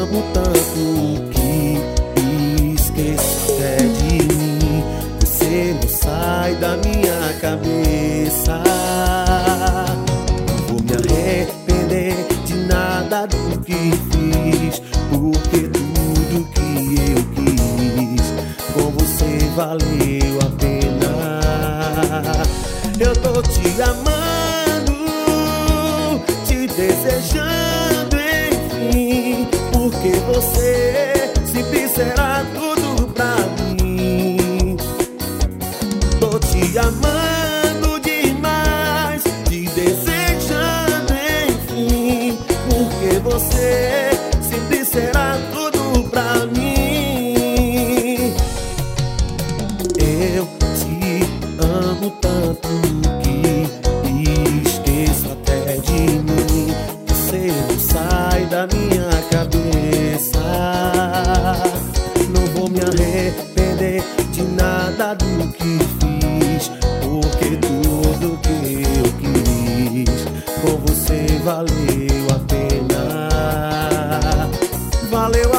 amo tanto que esqueço até de mim. Você não sai da minha cabeça. Não vou me arrepender de nada do que fiz, porque tudo que eu quis com você valeu a pena. Eu tô te amando, te desejando, enfim, porque você sempre será tudo pra mim. Tô te amando demais, te desejando, enfim, porque você sempre será tudo pra mim. Eu te amo tanto que esqueço até de mim. Você não sai da minha cabeça. Não vou me arrepender de nada do que fiz, porque tudo que eu quis com você valeu a pena. Valeu a